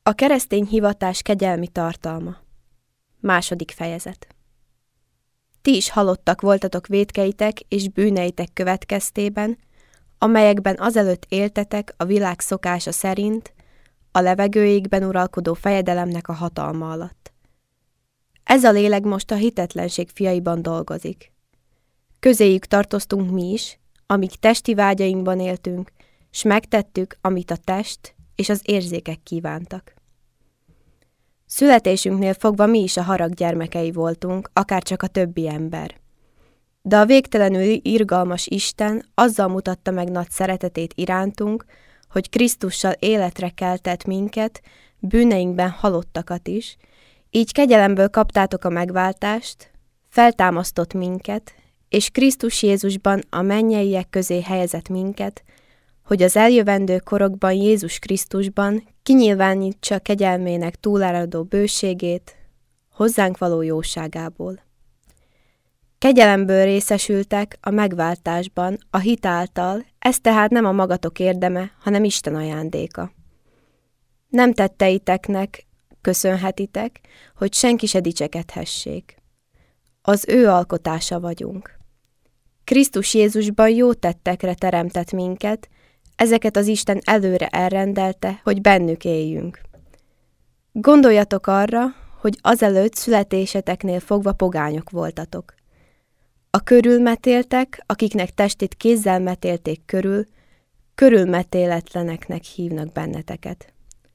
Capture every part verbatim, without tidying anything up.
A keresztény hivatás kegyelmi tartalma. Második fejezet. Ti is halottak voltatok vétkeitek és bűneitek következtében, amelyekben azelőtt éltetek a világ szokása szerint, a levegőjékben uralkodó fejedelemnek a hatalma alatt. Ez a lélek most a hitetlenség fiaiban dolgozik. Közéjük tartoztunk mi is, amíg testi vágyainkban éltünk, s megtettük, amit a test és az érzékek kívántak. Születésünknél fogva mi is a harag gyermekei voltunk, akárcsak a többi ember. De a végtelenül irgalmas Isten azzal mutatta meg nagy szeretetét irántunk, hogy Krisztussal életre keltett minket, bűneinkben halottakat is, így kegyelemből kaptátok a megváltást, feltámasztott minket, és Krisztus Jézusban a mennyeiek közé helyezett minket, hogy az eljövendő korokban Jézus Krisztusban kinyilvánítsa kegyelmének túláradó bőségét, hozzánk való jóságából. Kegyelemből részesültek a megváltásban, a hit által, ez tehát nem a magatok érdeme, hanem Isten ajándéka. Nem tetteiteknek köszönhetitek, hogy senki se dicsekedhessék. Az ő alkotása vagyunk. Krisztus Jézusban jó tettekre teremtett minket, ezeket az Isten előre elrendelte, hogy bennük éljünk. Gondoljatok arra, hogy azelőtt születéseteknél fogva pogányok voltatok. A körülmetéltek, akiknek testét kézzel metélték körül, körülmetéletleneknek hívnak benneteket.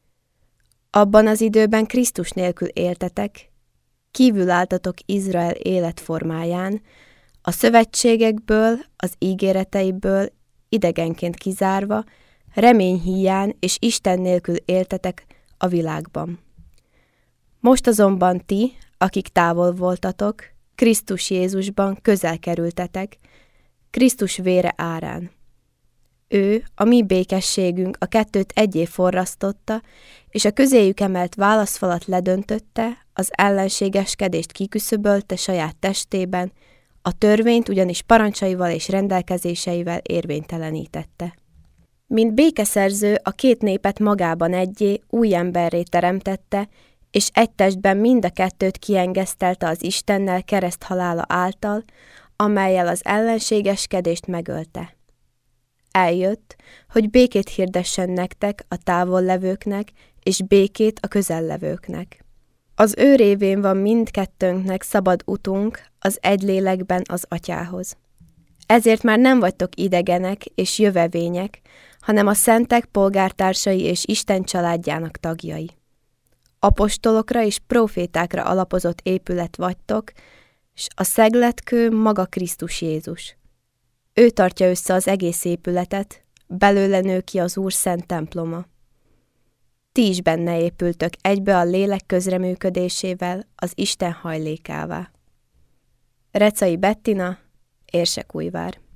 Abban az időben Krisztus nélkül éltetek, kívül álltatok Izrael életformáján, a szövetségekből, az ígéreteiből idegenként kizárva, remény híján és Isten nélkül éltetek a világban. Most azonban ti, akik távol voltatok, Krisztus Jézusban közel kerültetek, Krisztus vére árán. Ő, a mi békességünk, a kettőt egyé forrasztotta, és a közéjük emelt válaszfalat ledöntötte, az ellenségeskedést kiküszöbölte saját testében, a törvényt ugyanis parancsaival és rendelkezéseivel érvénytelenítette. Mint békeszerző a két népet magában egyé, új emberré teremtette, és egy testben mind a kettőt kiengesztelte az Istennel kereszthalála által, amellyel az ellenségeskedést megölte. Eljött, hogy békét hirdessen nektek, a távollevőknek, és békét a közellevőknek. Az ő révén van mindkettőnknek szabad utunk az egy lélekben az Atyához. Ezért már nem vagytok idegenek és jövevények, hanem a szentek polgártársai és Isten családjának tagjai. Apostolokra és prófétákra alapozott épület vagytok, s a szegletkő maga Krisztus Jézus. Ő tartja össze az egész épületet, belőle nő ki az Úr szent temploma. Ti is benne épültök egybe a lélek közreműködésével, az Isten hajlékává. Recai Bettina, Érsekújvár.